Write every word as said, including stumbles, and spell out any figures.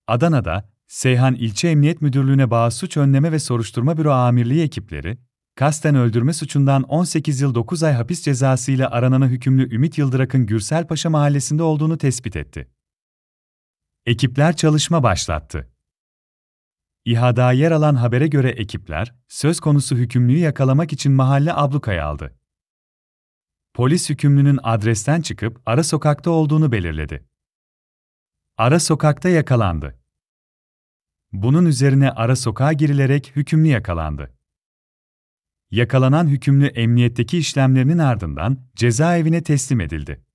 Adana'da, Seyhan İlçe Emniyet Müdürlüğü'ne bağlı Suç Önleme ve Soruşturma Büro Amirliği ekipleri, kasten öldürme suçundan on sekiz yıl dokuz ay hapis cezasıyla aranana hükümlü Ümit Yıldırak'ın Gürselpaşa mahallesinde olduğunu tespit etti. Ekipler çalışma başlattı. İHA'da yer alan habere göre ekipler, söz konusu hükümlüyü yakalamak için mahalle ablukaya aldı. Polis hükümlünün adresten çıkıp ara sokakta olduğunu belirledi. Ara sokakta yakalandı. Bunun üzerine ara sokağa girilerek hükümlü yakalandı. Yakalanan hükümlü emniyetteki işlemlerinin ardından cezaevine teslim edildi.